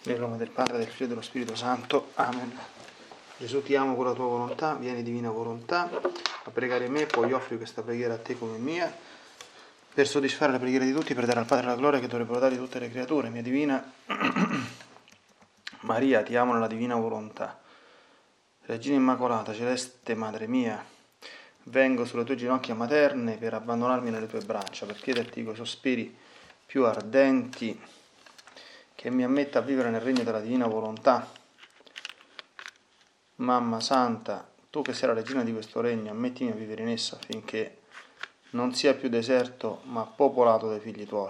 Nel nome del Padre, del Figlio e dello Spirito Santo. Amen. Gesù, ti amo con la tua volontà, vieni divina volontà a pregare me, poi offri questa preghiera a te come mia, per soddisfare la preghiera di tutti, per dare al Padre la gloria che dovrebbero dare tutte le creature. Mia divina Maria, ti amo nella divina volontà. Regina Immacolata, celeste Madre mia, vengo sulle tue ginocchia materne per abbandonarmi nelle tue braccia, per chiederti coi sospiri più ardenti che mi ammetta a vivere nel regno della divina volontà. Mamma Santa, tu che sei la regina di questo regno, ammettimi a vivere in esso affinché non sia più deserto, ma popolato dai figli tuoi.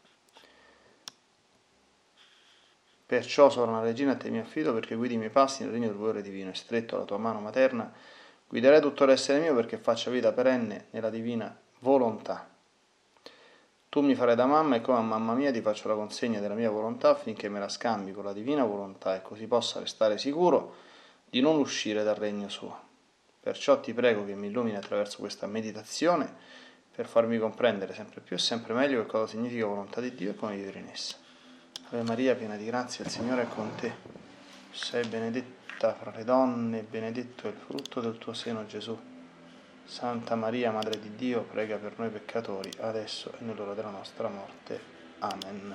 Perciò sono una regina, a te mi affido, perché guidi i miei passi nel regno del volere divino, e stretto alla tua mano materna guiderai tutto l'essere mio perché faccia vita perenne nella divina volontà. Tu mi farai da mamma e come a mamma mia ti faccio la consegna della mia volontà affinché me la scambi con la divina volontà e così possa restare sicuro di non uscire dal regno suo. Perciò ti prego che mi illumini attraverso questa meditazione per farmi comprendere sempre più e sempre meglio che cosa significa volontà di Dio e come vivere in essa. Ave Maria, piena di grazia, il Signore è con te. Sei benedetta fra le donne e benedetto è il frutto del tuo seno, Gesù. Santa Maria, Madre di Dio, prega per noi peccatori, adesso e nell'ora della nostra morte. Amen.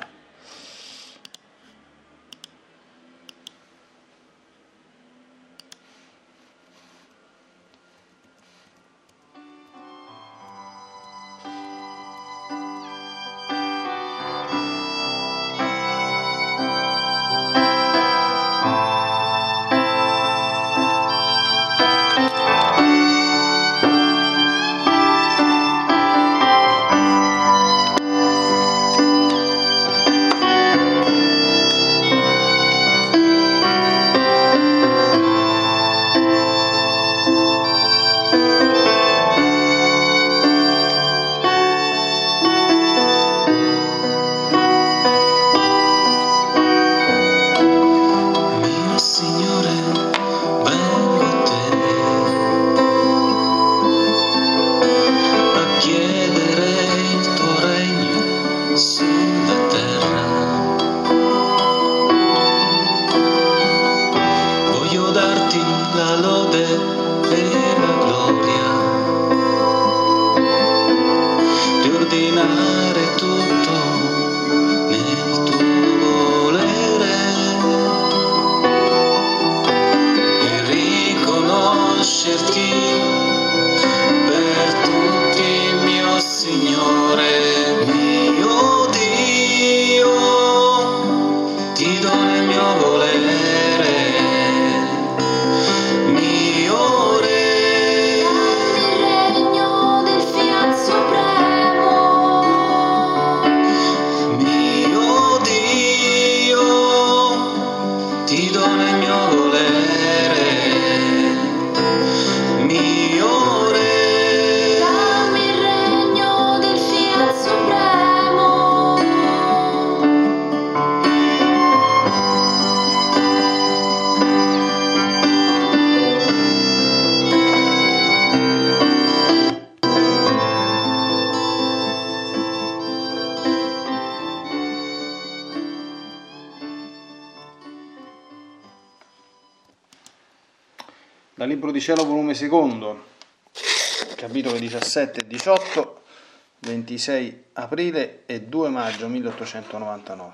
Dal Libro di Cielo, volume secondo, capitoli 17 e 18, 26 aprile e 2 maggio 1899.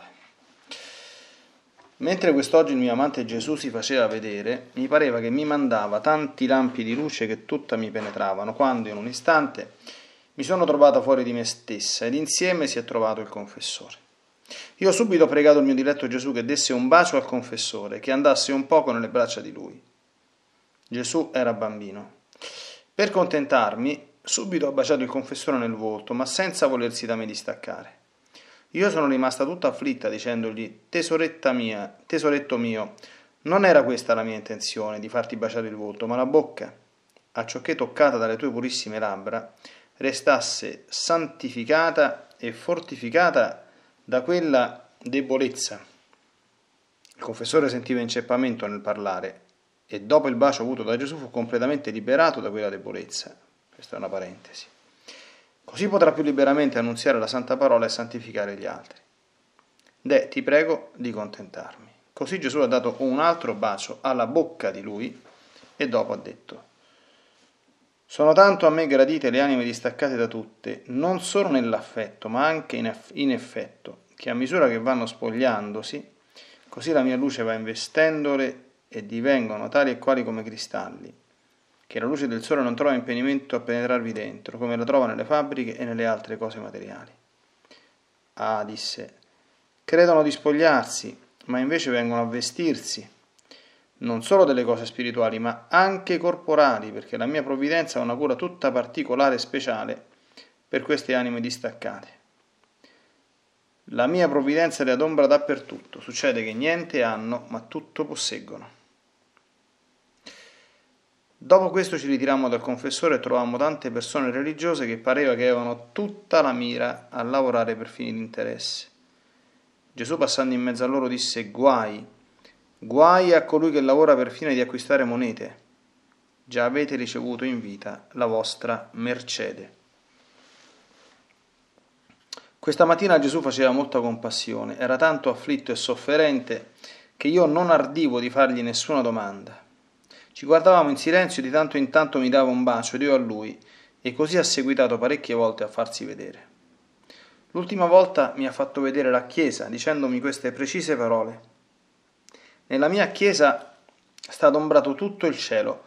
Mentre quest'oggi il mio amante Gesù si faceva vedere, mi pareva che mi mandava tanti lampi di luce che tutta mi penetravano, quando in un istante mi sono trovata fuori di me stessa ed insieme si è trovato il confessore. Io ho subito pregato il mio diletto Gesù che desse un bacio al confessore, che andasse un poco nelle braccia di lui. Gesù era bambino. Per contentarmi, subito ho baciato il confessore nel volto, ma senza volersi da me distaccare. Io sono rimasta tutta afflitta dicendogli: tesoretto mio, non era questa la mia intenzione di farti baciare il volto, ma la bocca, acciocché toccata dalle tue purissime labbra, restasse santificata e fortificata da quella debolezza. Il confessore sentiva inceppamento nel parlare e dopo il bacio avuto da Gesù fu completamente liberato da quella debolezza. Questa è una parentesi. Così potrà più liberamente annunziare la santa parola e santificare gli altri. Ti prego di contentarmi. Così Gesù ha dato un altro bacio alla bocca di lui e dopo ha detto: sono tanto a me gradite le anime distaccate da tutte, non solo nell'affetto, ma anche in effetto, che a misura che vanno spogliandosi, così la mia luce va investendole e divengono tali e quali come cristalli, che la luce del sole non trova impedimento a penetrarvi dentro, come la trova nelle fabbriche e nelle altre cose materiali. Ah, disse, credono di spogliarsi, ma invece vengono a vestirsi, non solo delle cose spirituali, ma anche corporali, perché la mia provvidenza ha una cura tutta particolare e speciale per queste anime distaccate. La mia provvidenza le adombra dappertutto, succede che niente hanno, ma tutto posseggono. Dopo questo ci ritirammo dal confessore e trovammo tante persone religiose che pareva che avevano tutta la mira a lavorare per fini di interesse. Gesù, passando in mezzo a loro, disse: guai a colui che lavora per fine di acquistare monete. Già avete ricevuto in vita la vostra mercede. Questa mattina Gesù faceva molta compassione, era tanto afflitto e sofferente che io non ardivo di fargli nessuna domanda. Ci guardavamo in silenzio, di tanto in tanto mi dava un bacio ed io a lui, e così ha seguitato parecchie volte a farsi vedere. L'ultima volta mi ha fatto vedere la chiesa, dicendomi queste precise parole: nella mia chiesa sta adombrato tutto il cielo.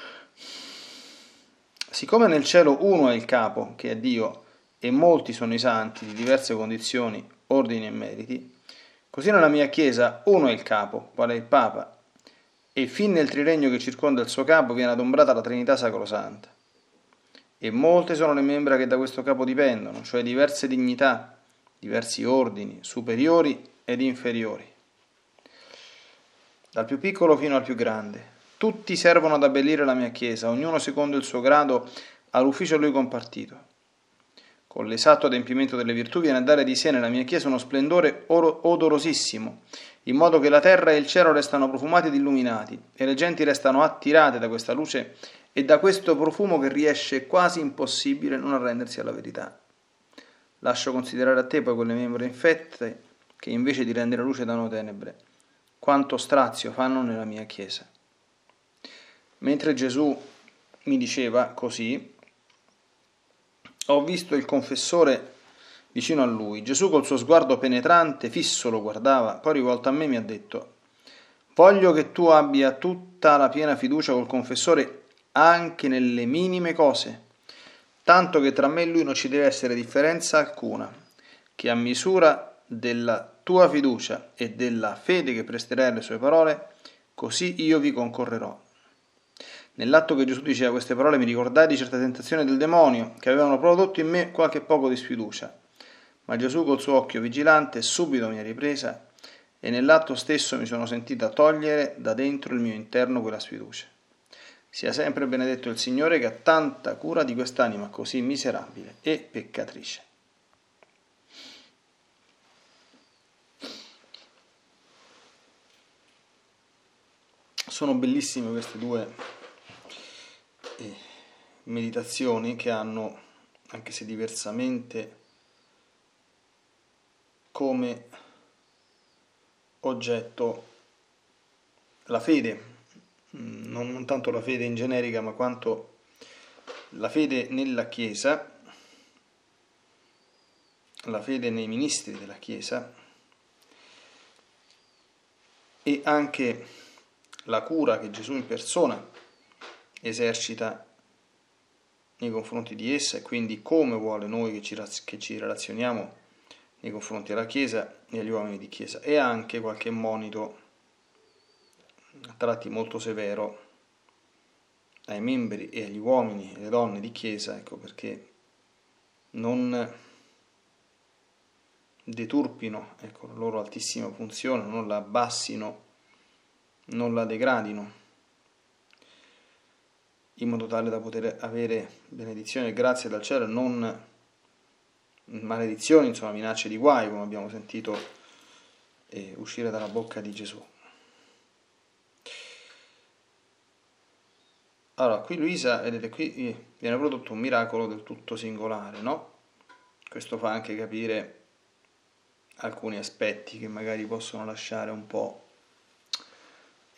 Siccome nel cielo uno è il capo, che è Dio, e molti sono i santi di diverse condizioni, ordini e meriti, così nella mia chiesa uno è il capo, quale è il Papa, e fin nel triregno che circonda il suo capo viene adombrata la Trinità Sacrosanta. E molte sono le membra che da questo capo dipendono, cioè diverse dignità, diversi ordini, superiori ed inferiori, dal più piccolo fino al più grande. Tutti servono ad abbellire la mia chiesa, ognuno secondo il suo grado all'ufficio a lui compartito. Con l'esatto adempimento delle virtù viene a dare di sé nella mia chiesa uno splendore odorosissimo, in modo che la terra e il cielo restano profumati ed illuminati, e le genti restano attirate da questa luce e da questo profumo che riesce quasi impossibile non arrendersi alla verità. Lascio considerare a te poi quelle membra infette che invece di rendere luce danno tenebre. Quanto strazio fanno nella mia chiesa. Mentre Gesù mi diceva così, ho visto il confessore vicino a lui. Gesù col suo sguardo penetrante, fisso lo guardava, poi rivolto a me mi ha detto: voglio che tu abbia tutta la piena fiducia col confessore anche nelle minime cose, tanto che tra me e lui non ci deve essere differenza alcuna, che a misura della tua fiducia e della fede che presterai alle sue parole, così io vi concorrerò. Nell'atto che Gesù diceva queste parole mi ricordai di certe tentazioni del demonio che avevano prodotto in me qualche poco di sfiducia, ma Gesù col suo occhio vigilante subito mi ha ripresa e nell'atto stesso mi sono sentita togliere da dentro il mio interno quella sfiducia. Sia sempre benedetto il Signore che ha tanta cura di quest'anima così miserabile e peccatrice. Sono bellissime queste due meditazioni che hanno, anche se diversamente, come oggetto la fede, non tanto la fede in generica, ma quanto la fede nella Chiesa, la fede nei ministri della Chiesa e anche la cura che Gesù in persona esercita nei confronti di essa e quindi come vuole noi che ci relazioniamo nei confronti della Chiesa e agli uomini di Chiesa, e anche qualche monito a tratti molto severo ai membri e agli uomini e alle donne di Chiesa, ecco, perché non deturpino, ecco, la loro altissima funzione, non la abbassino, non la degradino, in modo tale da poter avere benedizione e grazie dal cielo e non maledizioni, insomma minacce di guai, come abbiamo sentito uscire dalla bocca di Gesù. Allora, qui Luisa, vedete, qui viene prodotto un miracolo del tutto singolare, no? Questo fa anche capire alcuni aspetti che magari possono lasciare un po'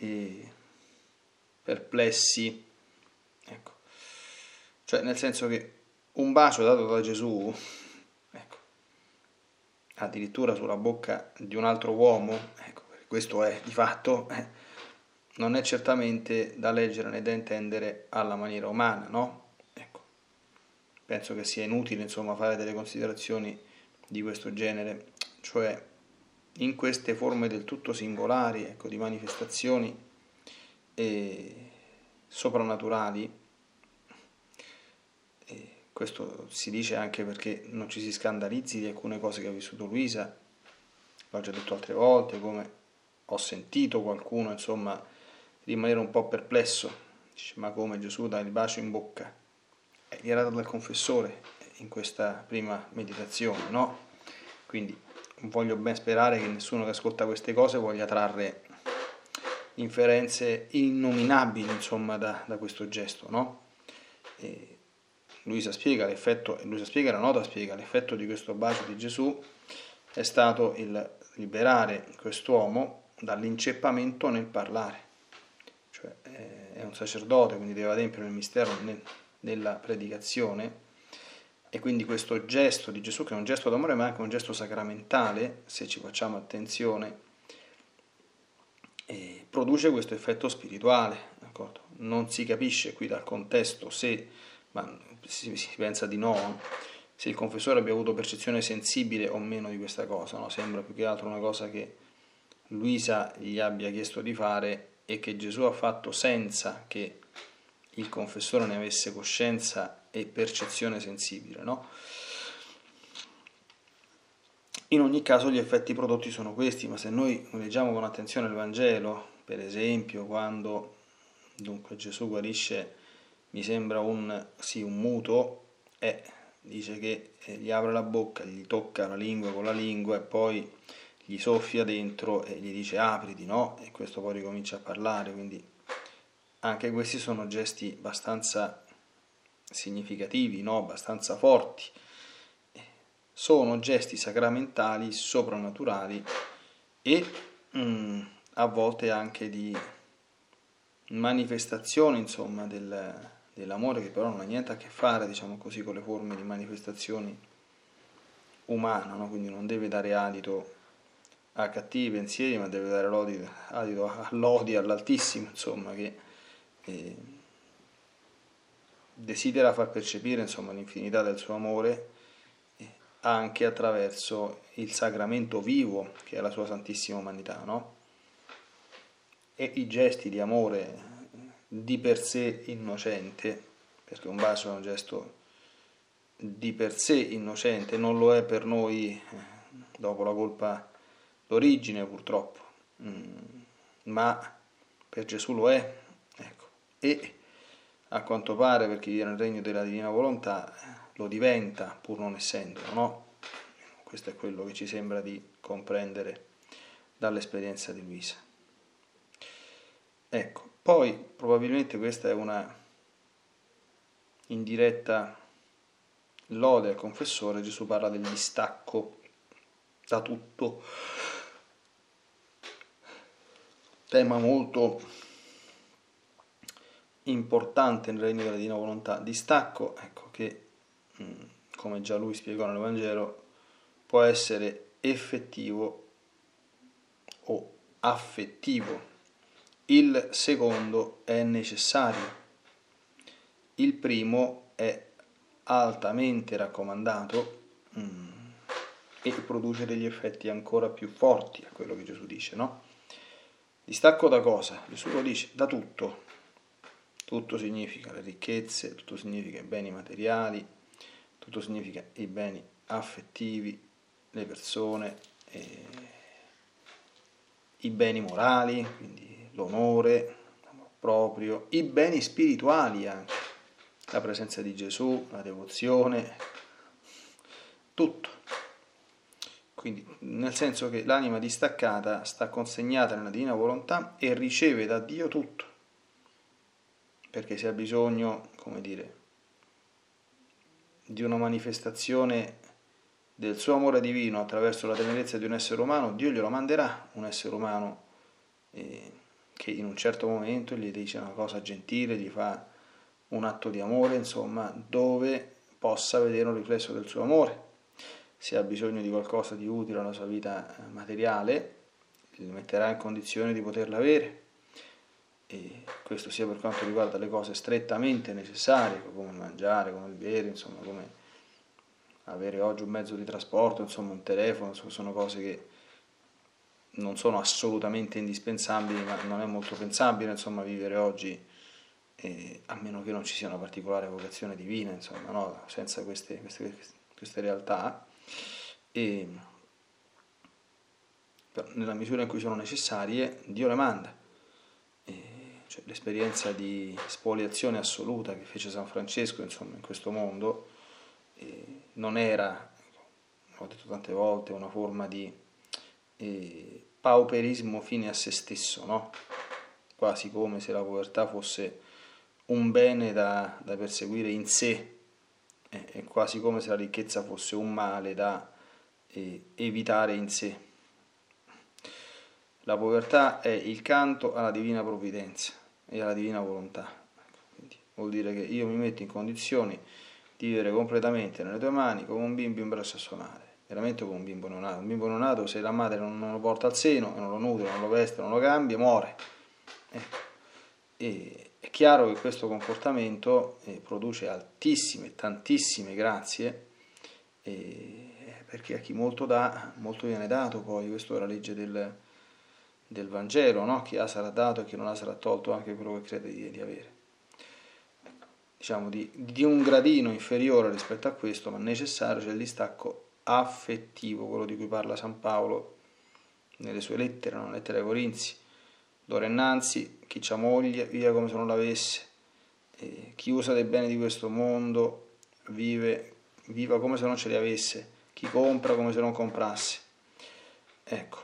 perplessi, ecco, cioè nel senso che un bacio dato da Gesù, ecco, addirittura sulla bocca di un altro uomo, ecco, questo è di fatto, non è certamente da leggere né da intendere alla maniera umana, no? Ecco, penso che sia inutile, insomma, fare delle considerazioni di questo genere, cioè in queste forme del tutto singolari, ecco, di manifestazioni soprannaturali. Questo si dice anche perché non ci si scandalizzi di alcune cose che ha vissuto Luisa, l'ho già detto altre volte, come ho sentito qualcuno, insomma, rimanere un po' perplesso, dice: ma come Gesù dà il bacio in bocca? Gli era dato dal confessore in questa prima meditazione, no? Quindi voglio ben sperare che nessuno che ascolta queste cose voglia trarre inferenze innominabili, insomma, da questo gesto, no? Luisa spiega la nota spiega l'effetto di questo bacio di Gesù è stato il liberare quest'uomo dall'inceppamento nel parlare, cioè è un sacerdote, quindi deve adempiere il mistero nella predicazione, e quindi questo gesto di Gesù, che è un gesto d'amore ma anche un gesto sacramentale, se ci facciamo attenzione, produce questo effetto spirituale, d'accordo? Non si capisce qui dal contesto se, ma si pensa di no, se il confessore abbia avuto percezione sensibile o meno di questa cosa, no? Sembra più che altro una cosa che Luisa gli abbia chiesto di fare e che Gesù ha fatto senza che il confessore ne avesse coscienza e percezione sensibile, no? In ogni caso gli effetti prodotti sono questi, ma se noi leggiamo con attenzione il Vangelo, per esempio quando dunque Gesù guarisce, mi sembra un muto, dice che gli apre la bocca, gli tocca la lingua con la lingua e poi gli soffia dentro e gli dice apriti, no? E questo poi ricomincia a parlare, quindi anche questi sono gesti abbastanza significativi, no? Abbastanza forti. Sono gesti sacramentali, soprannaturali e a volte anche di manifestazione, insomma, dell'amore, che però non ha niente a che fare, diciamo così, con le forme di manifestazioni umane, no? Quindi non deve dare adito a cattivi pensieri, ma deve dare adito all'odio all'Altissimo, insomma, che desidera far percepire, insomma, l'infinità del suo amore anche attraverso il sacramento vivo che è la sua Santissima Umanità, no? E i gesti di amore di per sé innocente, perché un bacio è un gesto di per sé innocente, non lo è per noi dopo la colpa d'origine purtroppo, ma per Gesù lo è, ecco. E a quanto pare per chi vive nel regno della divina volontà lo diventa pur non essendolo, no? Questo è quello che ci sembra di comprendere dall'esperienza di Luisa. Ecco, poi probabilmente questa è una indiretta lode al confessore. Gesù parla del distacco da tutto, tema molto importante nel regno della divina volontà. Distacco, ecco, che come già lui spiegò nel Vangelo può essere effettivo o affettivo. Il secondo è necessario, il primo è altamente raccomandato e produce degli effetti ancora più forti, a quello che Gesù dice, no? Distacco da cosa? Gesù lo dice, da tutto. Tutto significa le ricchezze, tutto significa i beni materiali, tutto significa i beni affettivi, le persone, i beni morali, quindi l'onore, l'amor proprio, i beni spirituali anche, la presenza di Gesù, la devozione, tutto. Quindi nel senso che l'anima distaccata sta consegnata nella divina volontà e riceve da Dio tutto, perché se ha bisogno, come dire, di una manifestazione del suo amore divino attraverso la tenerezza di un essere umano, Dio glielo manderà, un essere umano che che in un certo momento gli dice una cosa gentile, gli fa un atto di amore, insomma, dove possa vedere un riflesso del suo amore. Se ha bisogno di qualcosa di utile alla sua vita materiale, li metterà in condizione di poterla avere. E questo sia per quanto riguarda le cose strettamente necessarie, come mangiare, come il bere, insomma, come avere oggi un mezzo di trasporto, insomma un telefono, sono cose che non sono assolutamente indispensabili, ma non è molto pensabile, insomma, vivere oggi, a meno che non ci sia una particolare vocazione divina, insomma, no? Senza queste realtà. E nella misura in cui sono necessarie, Dio le manda. Cioè, l'esperienza di spoliazione assoluta che fece San Francesco, insomma, in questo mondo, non era, l'ho detto tante volte, una forma di pauperismo fine a se stesso, no? Quasi come se la povertà fosse un bene da perseguire in sé, è quasi come se la ricchezza fosse un male da evitare in sé. La povertà è il canto alla divina provvidenza e alla divina volontà. Quindi vuol dire che io mi metto in condizioni di vivere completamente nelle tue mani come un bimbo in braccio a suonare, veramente come un bimbo neonato. Un bimbo neonato, se la madre non lo porta al seno, non lo nutre, non lo veste, non lo cambia, muore. E è chiaro che questo comportamento produce altissime, tantissime grazie, perché a chi molto dà, molto viene dato. Poi questa è la legge del Vangelo, no? Chi ha sarà dato e chi non ha sarà tolto anche quello che crede di avere. Diciamo di un gradino inferiore rispetto a questo, ma necessario, c'è il distacco affettivo, quello di cui parla San Paolo nelle sue lettere, no? Lettere ai Corinzi. D'ora innanzi chi c'ha moglie vive come se non l'avesse, chi usa dei beni di questo mondo viva come se non ce li avesse, chi compra come se non comprasse. Ecco,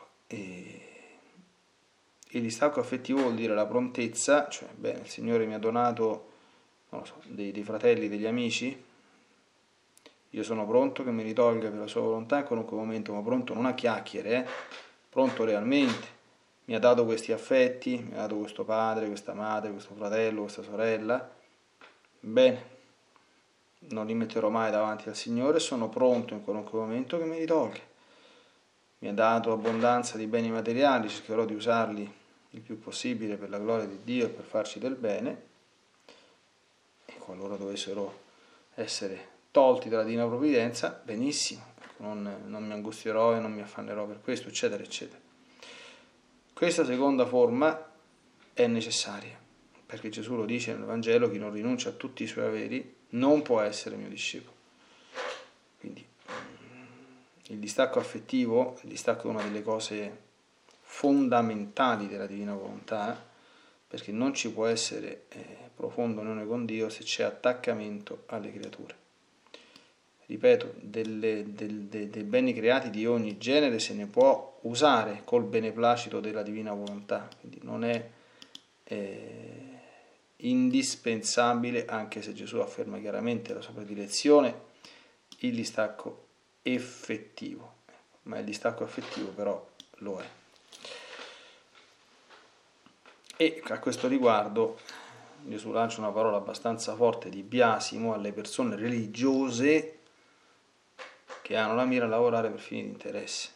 il distacco affettivo vuol dire la prontezza, cioè, bene, il Signore mi ha donato, non lo so, dei fratelli, degli amici, io sono pronto che me li tolga per la sua volontà in qualunque momento, ma pronto non a chiacchiere, pronto realmente. Mi ha dato questi affetti, mi ha dato questo padre, questa madre, questo fratello, questa sorella, bene, non li metterò mai davanti al Signore, sono pronto in qualunque momento che me li tolga. Mi ha dato abbondanza di beni materiali, cercherò di usarli il più possibile per la gloria di Dio e per farci del bene, e qualora dovessero essere tolti dalla divina provvidenza, benissimo, non mi angustierò e non mi affannerò per questo, eccetera, eccetera. Questa seconda forma è necessaria, perché Gesù lo dice nel Vangelo: chi non rinuncia a tutti i suoi averi non può essere mio discepolo. Quindi il distacco affettivo, il distacco è una delle cose fondamentali della divina volontà, perché non ci può essere profonda unione con Dio se c'è attaccamento alle creature. Ripeto, dei beni creati di ogni genere se ne può usare col beneplacito della divina volontà, quindi non è indispensabile, anche se Gesù afferma chiaramente la sua predilezione, il distacco effettivo, ma il distacco affettivo però lo è. E a questo riguardo Gesù lancia una parola abbastanza forte di biasimo alle persone religiose che hanno la mira a lavorare per fini di interesse.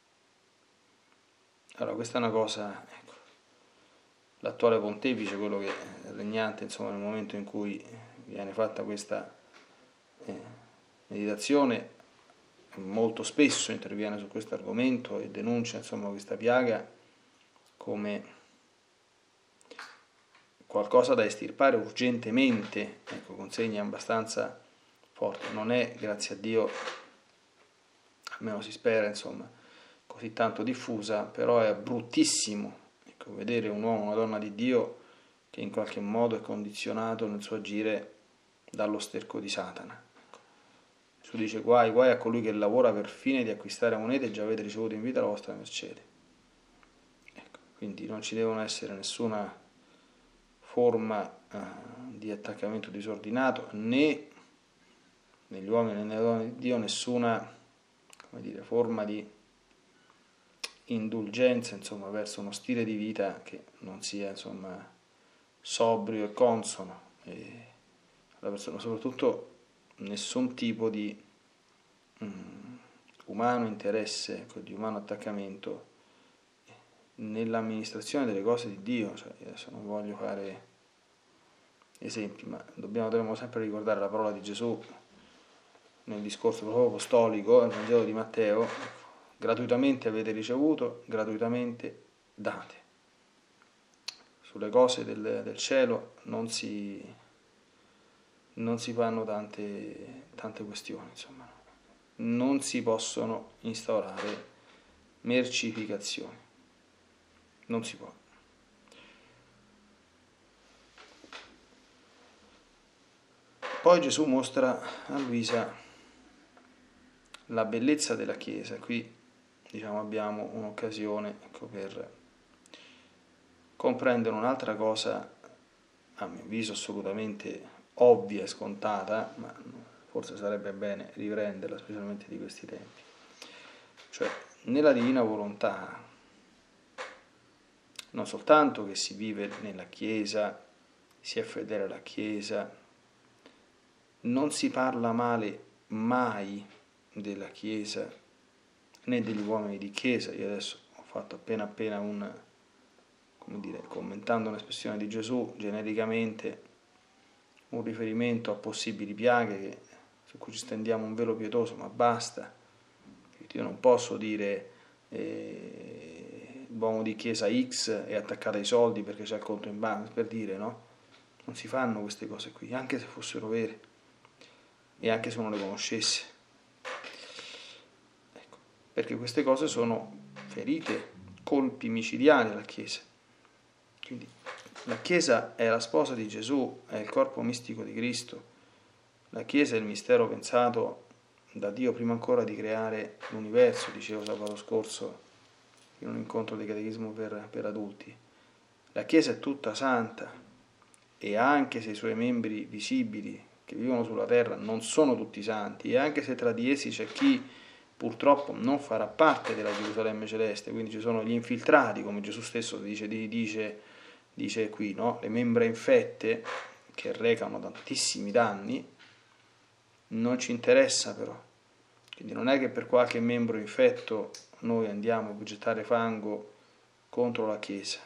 Allora, questa è una cosa, ecco, l'attuale pontefice, quello che è regnante, insomma, nel momento in cui viene fatta questa meditazione, molto spesso interviene su questo argomento e denuncia, insomma, questa piaga come qualcosa da estirpare urgentemente, ecco, con segni abbastanza forti. Non è, grazie a Dio, almeno si spera, insomma, così tanto diffusa, però è bruttissimo, ecco, vedere un uomo, una donna di Dio che in qualche modo è condizionato nel suo agire dallo sterco di Satana. Ecco. Gesù dice: guai a colui che lavora per fine di acquistare monete, già avete ricevuto in vita la vostra mercede. Ecco, quindi non ci devono essere nessuna forma di attaccamento disordinato, né negli uomini né nelle donne di Dio nessuna, come dire, forma di indulgenza, insomma, verso uno stile di vita che non sia, insomma, sobrio e consono, e alla persona, soprattutto nessun tipo di umano interesse, ecco, di umano attaccamento nell'amministrazione delle cose di Dio. Cioè, adesso non voglio fare esempi, ma dobbiamo sempre ricordare la parola di Gesù nel discorso proprio apostolico, nel Vangelo di Matteo: gratuitamente avete ricevuto, gratuitamente date. Sulle cose del cielo non si fanno tante questioni, insomma. Non si possono instaurare mercificazioni, non si può. Poi Gesù mostra a Luisa la bellezza della Chiesa. Qui, diciamo, abbiamo un'occasione, ecco, per comprendere un'altra cosa, a mio avviso assolutamente ovvia e scontata, ma forse sarebbe bene riprenderla, specialmente di questi tempi. Cioè, nella divina volontà, non soltanto che si vive nella Chiesa, si è fedele alla Chiesa, non si parla male mai della Chiesa né degli uomini di Chiesa. Io adesso ho fatto appena commentando un'espressione di Gesù, genericamente un riferimento a possibili piaghe su cui ci stendiamo un velo pietoso, ma basta. Io non posso dire l'uomo di Chiesa X è attaccato ai soldi perché c'è il conto in banca, per dire, no? Non si fanno queste cose qui, anche se fossero vere e anche se non le conoscesse. Ecco, perché queste cose sono ferite, colpi micidiali alla Chiesa. Quindi la Chiesa è la sposa di Gesù, è il corpo mistico di Cristo. La Chiesa è il mistero pensato da Dio prima ancora di creare l'universo, dicevo sabato scorso in un incontro di catechismo per adulti. La Chiesa è tutta santa, e anche se i suoi membri visibili che vivono sulla terra non sono tutti santi, e anche se tra di essi c'è chi purtroppo non farà parte della Gerusalemme celeste, quindi ci sono gli infiltrati, come Gesù stesso dice qui, no? Le membra infette che recano tantissimi danni, non ci interessa però. Quindi non è che per qualche membro infetto noi andiamo a gettare fango contro la Chiesa.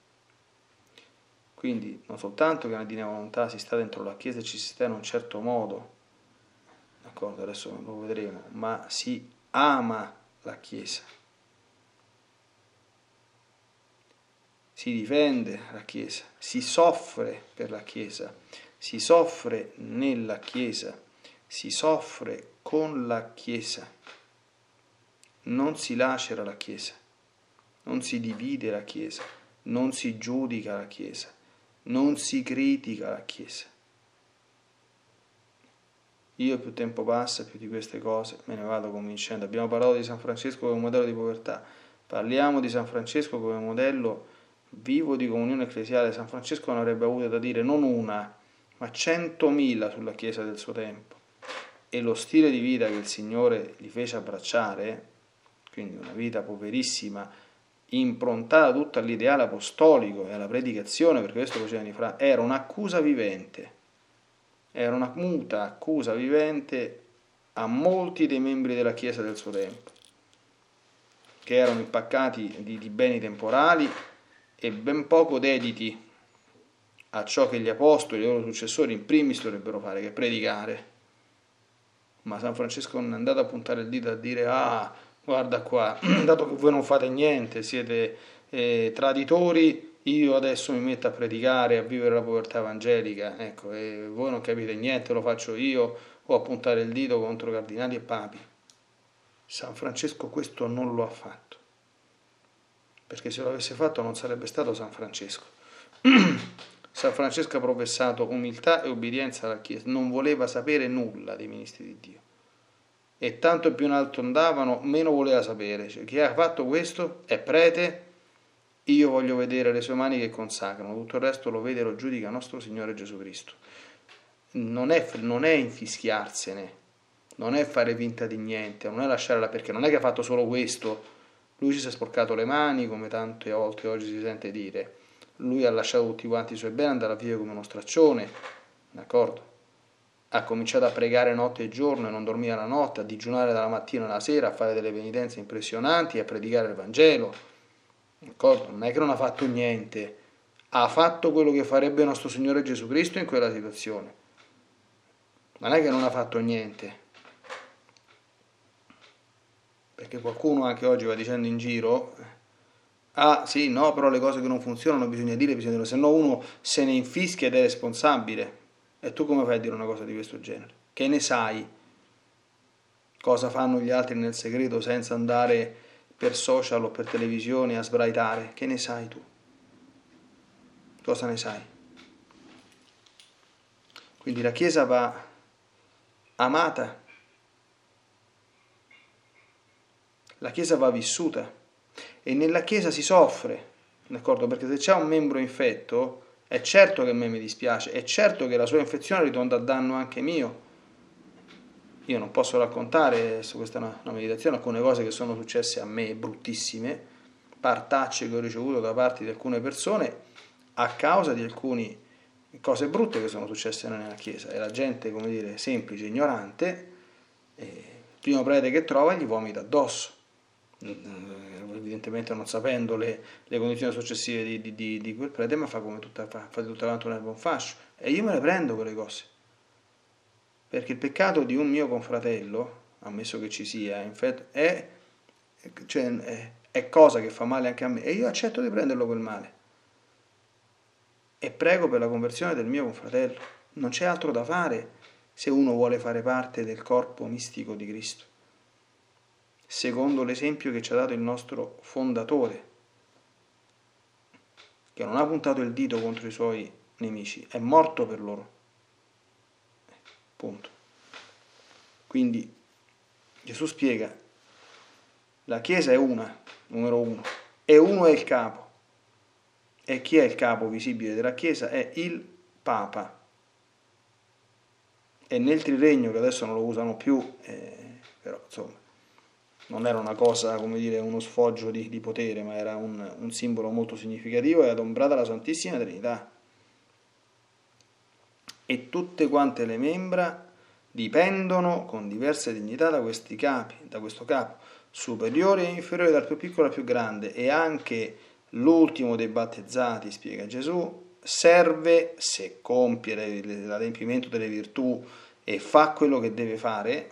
Quindi non soltanto che nella divina volontà si sta dentro la Chiesa e ci si sta in un certo modo, d'accordo, adesso lo vedremo, ma si ama la Chiesa, si difende la Chiesa, si soffre per la Chiesa, si soffre nella Chiesa, si soffre con la Chiesa, non si lacera la Chiesa, non si divide la Chiesa, non si giudica la Chiesa, non si critica la Chiesa. Io più tempo passa, più di queste cose me ne vado convincendo. Abbiamo parlato di San Francesco come modello di povertà, parliamo di San Francesco come modello vivo di comunione ecclesiale. San Francesco non avrebbe avuto da dire non una, ma 100.000 sulla Chiesa del suo tempo. E lo stile di vita che il Signore gli fece abbracciare, quindi una vita poverissima, improntata tutta all'ideale apostolico e alla predicazione, perché questo faceva era un'accusa vivente, era una muta accusa vivente a molti dei membri della Chiesa del suo tempo, che erano impaccati di beni temporali e ben poco dediti a ciò che gli apostoli e i loro successori in primis dovrebbero fare, che è predicare. Ma San Francesco non è andato a puntare il dito a dire guarda qua, dato che voi non fate niente, siete traditori, io adesso mi metto a predicare, a vivere la povertà evangelica, ecco, e voi non capite niente, lo faccio io, o a puntare il dito contro cardinali e papi. San Francesco questo non lo ha fatto, perché se lo avesse fatto non sarebbe stato San Francesco. San Francesco ha professato umiltà e obbedienza alla Chiesa, non voleva sapere nulla dei ministri di Dio. E tanto più in alto andavano, meno voleva sapere. Cioè, chi ha fatto questo è prete, io voglio vedere le sue mani che consacrano, tutto il resto lo vede e lo giudica nostro Signore Gesù Cristo. Non è infischiarsene, non è fare finta di niente, non è lasciarla, perché non è che ha fatto solo questo Lui ci si è sporcato le mani, come tante volte oggi si sente dire. Lui ha lasciato tutti quanti i suoi beni, andare via come uno straccione, d'accordo? Ha cominciato a pregare notte e giorno e non dormire la notte, a digiunare dalla mattina alla sera, a fare delle penitenze impressionanti e a predicare il Vangelo, d'accordo? Non è che non ha fatto niente, ha fatto quello che farebbe nostro Signore Gesù Cristo in quella situazione. Non è che non ha fatto niente. Perché qualcuno anche oggi va dicendo in giro, ah sì, no, però le cose che non funzionano bisogna dire, se no uno se ne infischia ed è responsabile. E tu come fai a dire una cosa di questo genere? Che ne sai cosa fanno gli altri nel segreto senza andare per social o per televisione a sbraitare? Che ne sai tu? Cosa ne sai? Quindi la Chiesa va amata, la Chiesa va vissuta e nella Chiesa si soffre, d'accordo? Perché se c'è un membro infetto, è certo che a me mi dispiace, è certo che la sua infezione ritorna a danno anche mio. Io non posso raccontare, questa è una meditazione, alcune cose che sono successe a me, bruttissime, partacce che ho ricevuto da parte di alcune persone a causa di alcune cose brutte che sono successe nella Chiesa. E la gente, come dire, semplice, ignorante, il primo prete che trova gli vomita addosso. Evidentemente non sapendo le condizioni successive di quel prete, ma fa come fate tutta quanto un erba un fascio. E io me le prendo quelle cose. Perché il peccato di un mio confratello, ammesso che ci sia, è cosa che fa male anche a me, e io accetto di prenderlo quel male. E prego per la conversione del mio confratello. Non c'è altro da fare se uno vuole fare parte del corpo mistico di Cristo, secondo l'esempio che ci ha dato il nostro fondatore, che non ha puntato il dito contro i suoi nemici, è morto per loro. Punto. Quindi Gesù spiega, la Chiesa è una, numero uno, e uno è il capo. E chi è il capo visibile della Chiesa? È il Papa. E nel triregno, che adesso non lo usano più, però insomma, non era una cosa, come dire, uno sfoggio di potere, ma era un simbolo molto significativo e adombrata la Santissima Trinità. E tutte quante le membra dipendono con diverse dignità da questi capi, da questo capo, superiore e inferiore, dal più piccolo al più grande, e anche l'ultimo dei battezzati, spiega Gesù, serve, se compie l'adempimento delle virtù e fa quello che deve fare,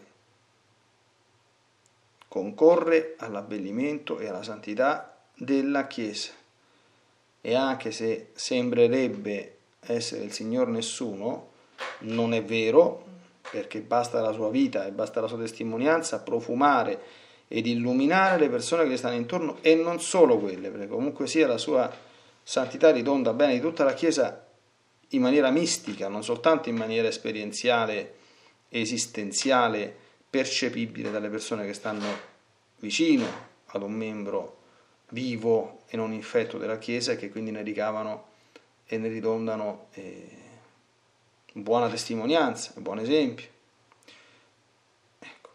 concorre all'abbellimento e alla santità della Chiesa. E anche se sembrerebbe essere il Signor nessuno, non è vero, perché basta la sua vita e basta la sua testimonianza a profumare ed illuminare le persone che gli stanno intorno, e non solo quelle, perché comunque sia la sua santità ritonda bene di tutta la Chiesa in maniera mistica, non soltanto in maniera esperienziale, esistenziale, percepibile dalle persone che stanno vicino ad un membro vivo e non infetto della Chiesa, e che quindi ne ricavano e ne ridondano buona testimonianza, buon esempio. Ecco.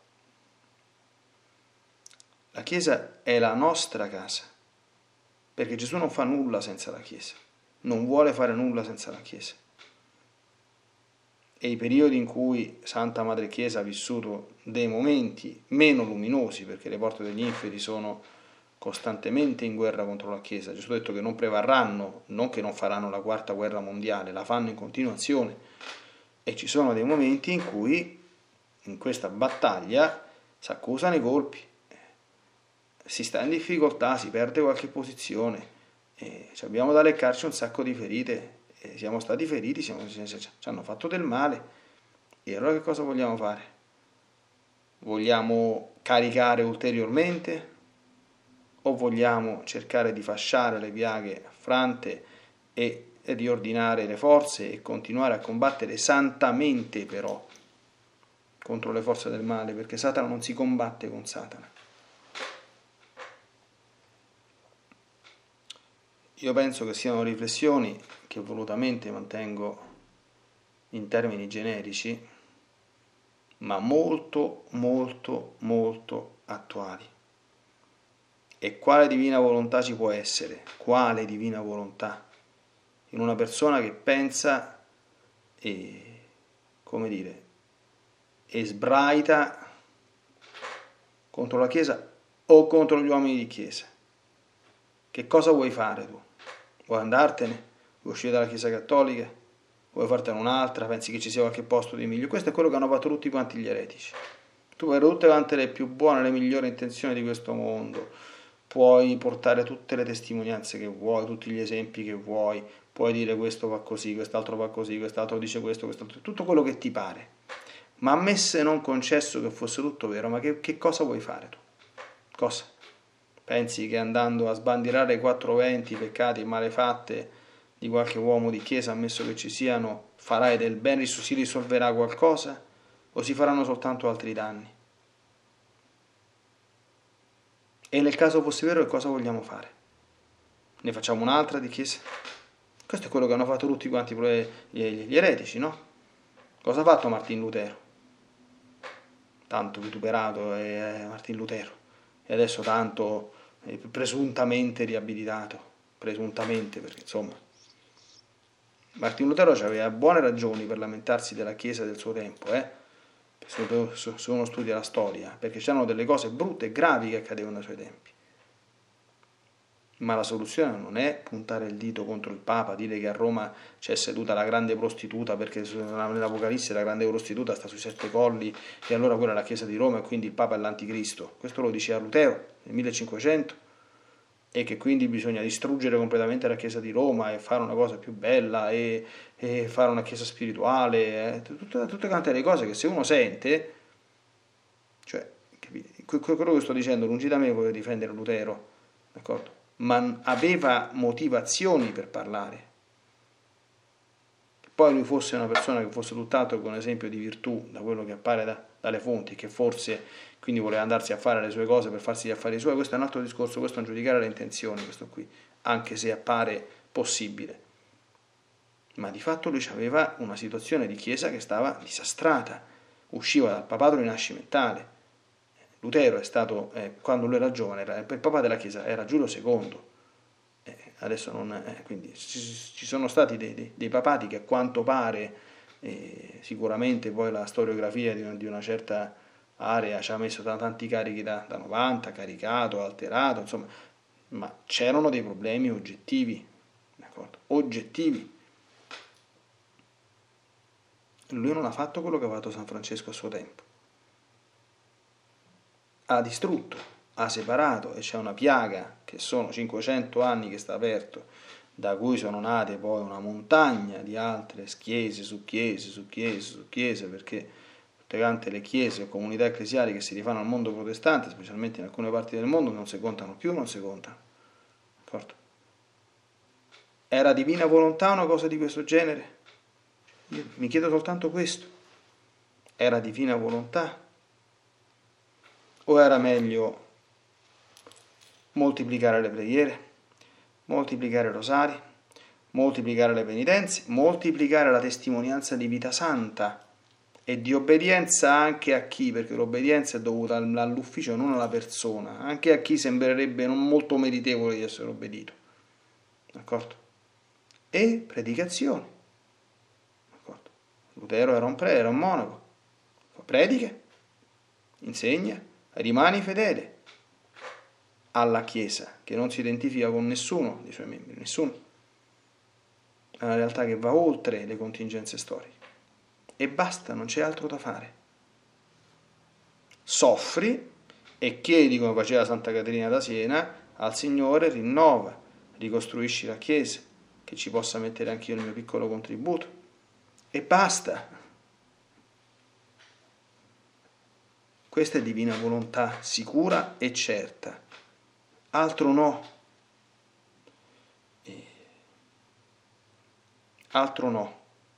La Chiesa è la nostra casa, perché Gesù non fa nulla senza la Chiesa, non vuole fare nulla senza la Chiesa. E i periodi in cui Santa Madre Chiesa ha vissuto dei momenti meno luminosi, perché le porte degli inferi sono costantemente in guerra contro la Chiesa. Gesù ha detto che non prevarranno, non che non faranno la quarta guerra mondiale, la fanno in continuazione. E ci sono dei momenti in cui in questa battaglia si accusano i colpi, si sta in difficoltà, si perde qualche posizione, abbiamo da leccarci un sacco di ferite, siamo stati feriti, ci hanno fatto del male, e allora che cosa vogliamo fare? Vogliamo caricare ulteriormente o vogliamo cercare di fasciare le piaghe affrante e riordinare le forze e continuare a combattere santamente però contro le forze del male, perché Satana non si combatte con Satana. Io penso che siano riflessioni che volutamente mantengo in termini generici, ma molto, molto, molto attuali. E quale divina volontà ci può essere? Quale divina volontà? In una persona che pensa e, come dire, e sbraita contro la Chiesa o contro gli uomini di Chiesa. Che cosa vuoi fare tu? Vuoi andartene? Vuoi uscire dalla Chiesa Cattolica? Vuoi fartene un'altra? Pensi che ci sia qualche posto di meglio? Questo è quello che hanno fatto tutti quanti gli eretici. Tu puoi avere tutte quante le più buone, le migliori intenzioni di questo mondo, puoi portare tutte le testimonianze che vuoi, tutti gli esempi che vuoi, puoi dire questo va così, quest'altro va così, quest'altro dice questo, quest'altro, tutto quello che ti pare. Ma ammesse non concesso che fosse tutto vero, ma che cosa vuoi fare tu? Cosa? Pensi che andando a sbandierare i 420 peccati e malefatte di qualche uomo di chiesa, ammesso che ci siano, farai del bene, si risolverà qualcosa? O si faranno soltanto altri danni? E nel caso fosse vero, che cosa vogliamo fare? Ne facciamo un'altra di chiesa? Questo è quello che hanno fatto tutti quanti gli eretici, no? Cosa ha fatto Martin Lutero? Tanto vituperato è Martin Lutero. E adesso tanto presuntamente riabilitato. Presuntamente, perché insomma... Martin Lutero aveva buone ragioni per lamentarsi della Chiesa del suo tempo, se uno studia la storia, perché c'erano delle cose brutte e gravi che accadevano ai suoi tempi. Ma la soluzione non è puntare il dito contro il Papa, dire che a Roma c'è seduta la grande prostituta, perché nell'Apocalisse la grande prostituta sta sui 7 colli e allora quella è la Chiesa di Roma e quindi il Papa è l'Anticristo. Questo lo diceva Lutero nel 1500, e che quindi bisogna distruggere completamente la Chiesa di Roma e fare una cosa più bella e fare una Chiesa spirituale, tutte quante le cose che se uno sente, cioè, quello che sto dicendo, lungi da me voler difendere Lutero, d'accordo? Ma aveva motivazioni per parlare. Che poi lui fosse una persona che fosse tutt'altro che un esempio di virtù, da quello che appare dalle fonti, che forse quindi voleva andarsi a fare le sue cose per farsi gli affari suoi, questo è un altro discorso, questo è un giudicare le intenzioni, questo qui, anche se appare possibile. Ma di fatto lui aveva una situazione di chiesa che stava disastrata, usciva dal papato rinascimentale. Lutero è stato, quando lui era giovane, il papa della Chiesa era Giulio II, adesso non, quindi ci sono stati dei papati che a quanto pare, sicuramente poi la storiografia di una certa area ci ha messo tanti carichi da 90, caricato, alterato, insomma, ma c'erano dei problemi oggettivi, d'accordo? Oggettivi. Lui non ha fatto quello che ha fatto San Francesco a suo tempo. Ha distrutto, ha separato, e c'è una piaga che sono 500 anni che sta aperto, da cui sono nate poi una montagna di altre chiese su chiese su chiese su chiese, perché tutte quante le chiese o comunità ecclesiali che si rifanno al mondo protestante, specialmente in alcune parti del mondo, non si contano più, non si contano. D'accordo? Era divina volontà una cosa di questo genere? Io mi chiedo soltanto questo. Era divina volontà? O era meglio moltiplicare le preghiere, moltiplicare i rosari, moltiplicare le penitenze, moltiplicare la testimonianza di vita santa e di obbedienza anche a chi, perché l'obbedienza è dovuta all'ufficio, non alla persona, anche a chi sembrerebbe non molto meritevole di essere obbedito. D'accordo? E predicazione. D'accordo? Lutero era un monaco, predica, insegna, rimani fedele alla Chiesa, che non si identifica con nessuno dei suoi membri, nessuno. È una realtà che va oltre le contingenze storiche. E basta, non c'è altro da fare. Soffri e chiedi, come faceva Santa Caterina da Siena, al Signore: rinnova, ricostruisci la Chiesa, che ci possa mettere anch'io il mio piccolo contributo. E basta. Questa è divina volontà sicura e certa. Altro no. Altro no.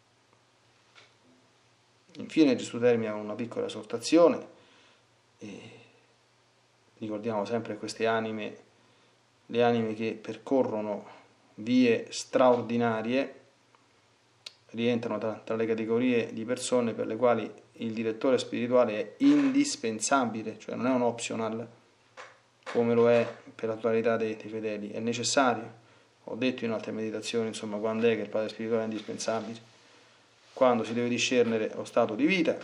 Infine Gesù termina con una piccola esortazione. Ricordiamo sempre queste anime, le anime che percorrono vie straordinarie, rientrano tra le categorie di persone per le quali il direttore spirituale è indispensabile, cioè non è un optional, come lo è per la totalità dei fedeli. È necessario, ho detto in altre meditazioni, insomma, quando è che il padre spirituale è indispensabile, quando si deve discernere lo stato di vita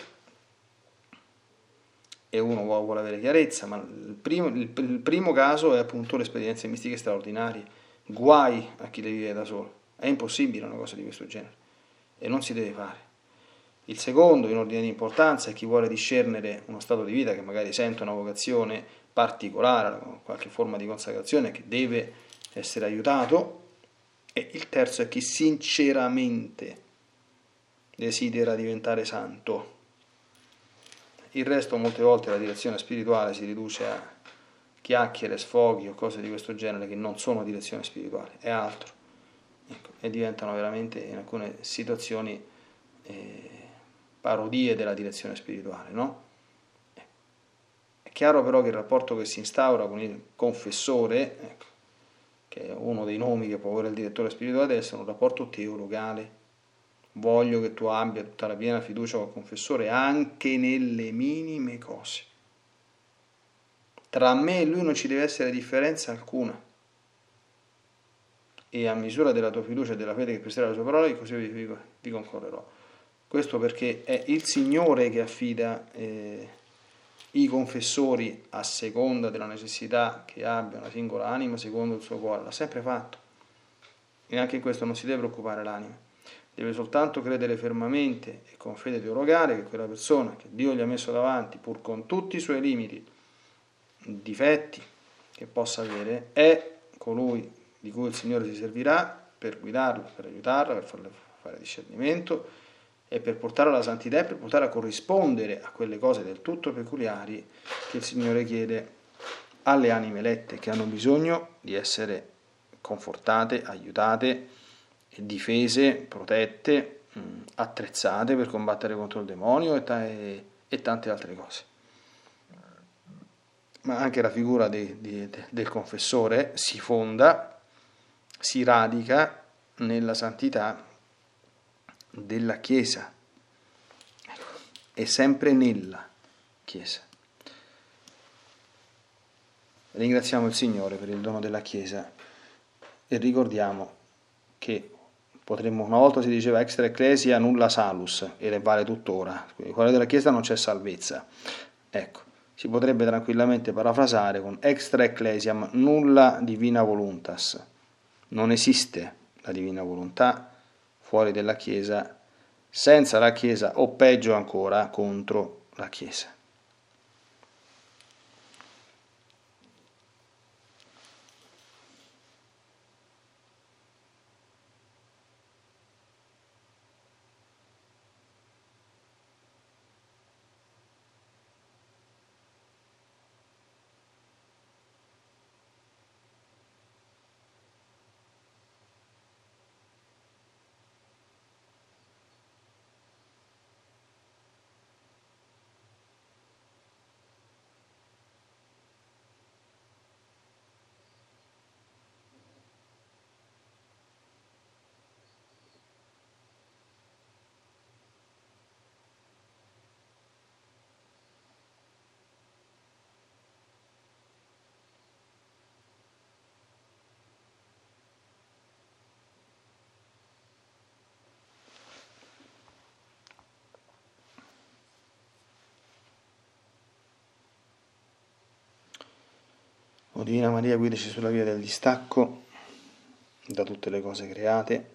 e uno vuole avere chiarezza, ma il primo caso è appunto le esperienze mistiche straordinarie. Guai a chi le vive da solo, è impossibile una cosa di questo genere e non si deve fare. Il secondo, in ordine di importanza, è chi vuole discernere uno stato di vita, che magari sente una vocazione particolare, qualche forma di consacrazione che deve essere aiutato. E il terzo è chi sinceramente desidera diventare santo. Il resto, molte volte, la direzione spirituale si riduce a chiacchiere, sfoghi o cose di questo genere che non sono direzione spirituale, è altro. Ecco, e diventano veramente in alcune situazioni parodie della direzione spirituale, no? È chiaro però che il rapporto che si instaura con il confessore, ecco, che è uno dei nomi che può avere il direttore spirituale, deve essere un rapporto teologale. Voglio che tu abbia tutta la piena fiducia col confessore anche nelle minime cose. Tra me e lui non ci deve essere differenza alcuna. E a misura della tua fiducia e della fede che presterai alle sue parole, così vi concorrerò. Questo perché è il Signore che affida i confessori a seconda della necessità che abbia una singola anima, secondo il suo cuore. L'ha sempre fatto. E anche in questo non si deve preoccupare l'anima. Deve soltanto credere fermamente e con fede teologale che quella persona che Dio gli ha messo davanti, pur con tutti i suoi limiti, difetti che possa avere, è colui di cui il Signore si servirà per guidarla, per aiutarla, per farle fare discernimento e per portarla alla santità e per portarla a corrispondere a quelle cose del tutto peculiari che il Signore chiede alle anime elette che hanno bisogno di essere confortate, aiutate, difese, protette, attrezzate per combattere contro il demonio e tante altre cose. Ma anche la figura del confessore si fonda, si radica nella santità della Chiesa, è sempre nella Chiesa. Ringraziamo il Signore per il dono della Chiesa e ricordiamo che potremmo, una volta si diceva extra ecclesia nulla salus, e vale tuttora, quindi fuori della Chiesa non c'è salvezza. Ecco, si potrebbe tranquillamente parafrasare con extra ecclesiam nulla divina voluntas. Non esiste la divina volontà fuori della Chiesa, senza la Chiesa o peggio ancora contro la Chiesa. O Divina Maria, guidaci sulla via del distacco da tutte le cose create,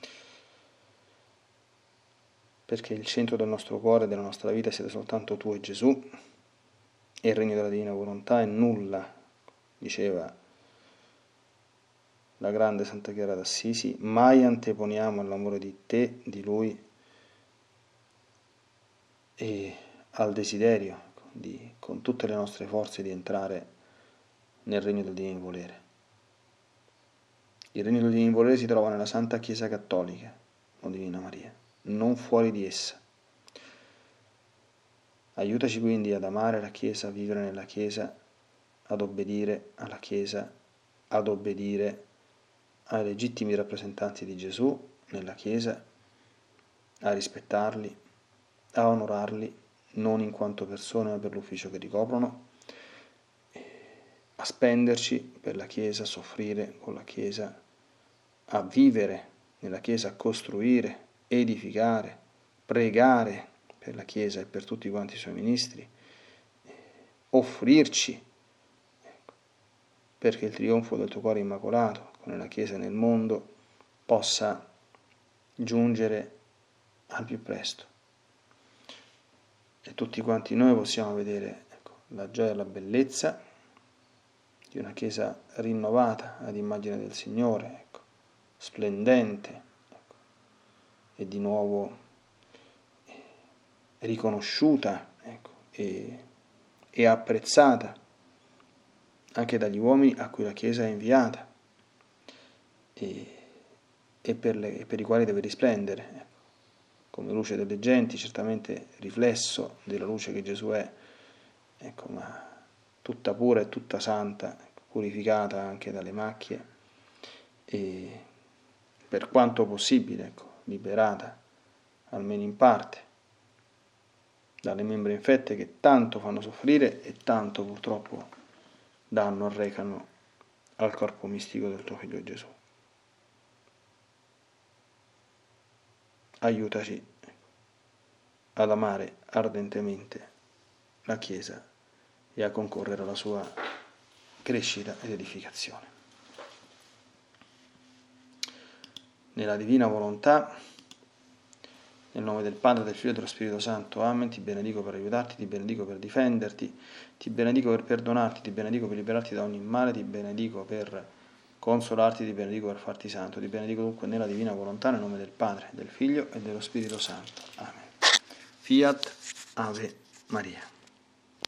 perché il centro del nostro cuore e della nostra vita siete soltanto tu e Gesù, e il regno della Divina Volontà è nulla, diceva la grande Santa Chiara d'Assisi, mai anteponiamo all'amore di te, di Lui, e al desiderio con tutte le nostre forze di entrare nel regno del divino volere. Il regno del divino volere si trova nella Santa Chiesa Cattolica, o Divina Maria, non fuori di essa. Aiutaci quindi ad amare la Chiesa, a vivere nella Chiesa, ad obbedire alla Chiesa, ad obbedire ai legittimi rappresentanti di Gesù nella Chiesa, a rispettarli, a onorarli, non in quanto persone ma per l'ufficio che ricoprono, a spenderci per la Chiesa, a soffrire con la Chiesa, a vivere nella Chiesa, a costruire, edificare, pregare per la Chiesa e per tutti quanti i suoi ministri, offrirci perché il trionfo del tuo cuore immacolato con la Chiesa nel mondo possa giungere al più presto e tutti quanti noi possiamo vedere la gioia e la bellezza di una Chiesa rinnovata ad immagine del Signore, splendente, e di nuovo riconosciuta e apprezzata anche dagli uomini a cui la Chiesa è inviata e per i quali deve risplendere, come luce delle genti, certamente riflesso della luce che Gesù è, ma tutta pura e tutta santa, purificata anche dalle macchie e per quanto possibile, liberata almeno in parte dalle membre infette che tanto fanno soffrire e tanto purtroppo danno, arrecano al corpo mistico del tuo Figlio Gesù. Aiutaci ad amare ardentemente la Chiesa e a concorrere alla sua crescita ed edificazione. Nella divina volontà, nel nome del Padre, del Figlio e dello Spirito Santo, amen. Ti benedico per aiutarti, ti benedico per difenderti, ti benedico per perdonarti, ti benedico per liberarti da ogni male, ti benedico per consolarti, ti benedico per farti santo, ti benedico dunque nella divina volontà, nel nome del Padre, del Figlio e dello Spirito Santo. Amen. Fiat Ave Maria.